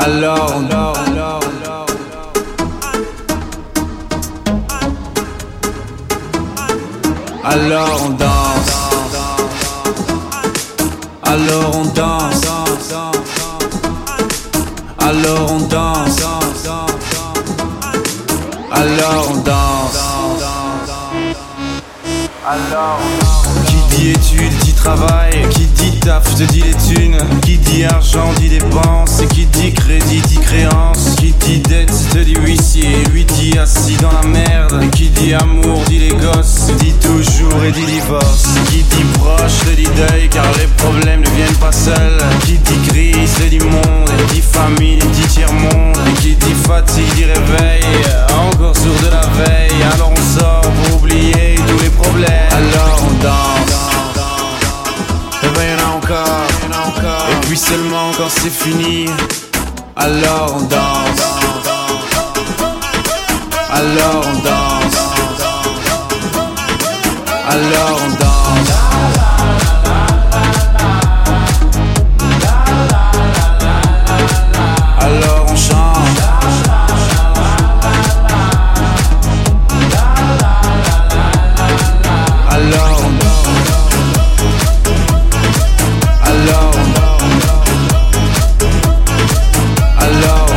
Alors on Alors on danse. Alors on danse. Alors on danse. Alors on danse. Qui dit études dit travail, qui dit taf te dit les thunes, qui dit argent dit dépenses, et qui dit crédit dit créance, qui dit dette te dit huissier, lui dit assis dans la merde, et qui dit amour dit les gosses, dit toujours et dit divorce, qui dit proche te dit deuil car les problèmes ne viennent pas seuls, qui dit crise te dit monde, et dit famine dit tiers-monde, et qui dit fatigue dit réveil, encore sourd de la veille, alors on sort pour oublier tous les problèmes. Alors on danse, et ben y'en a encore, et puis seulement quand c'est fini, alors on danse. Alors on danse. Alors on danse. Alors on chante. Alors on Alors Alors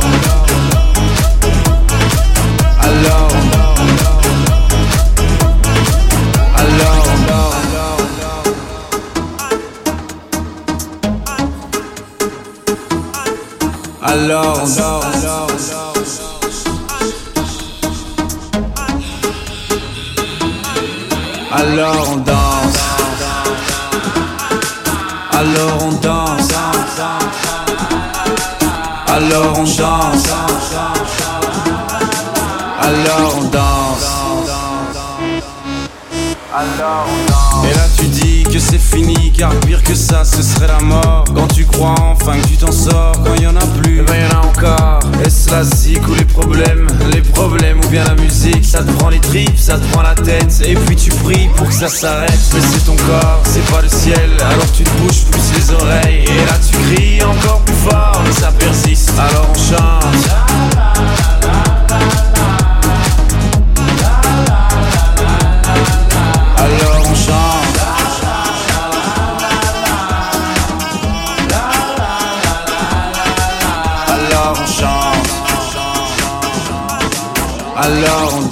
Alors on Alors on danse. Alors on danse. Alors on danse. Alors on danse. Et là tu dis que c'est fini, car pire que ça ce serait la mort. Quand tu crois enfin que tu t'en sors, quand y en a plus, ben y en a encore. Est-ce la zik ou les problèmes ou bien la musique? Ça te prend les tripes, ça te prend la tête, et puis tu pries pour que ça s'arrête. Mais c'est ton corps, c'est pas le ciel, alors tu te bouges plus les oreilles. Et là tu cries encore plus fort, mais ça persiste, alors on chante. Alors on chante. Alors on chante. Alors on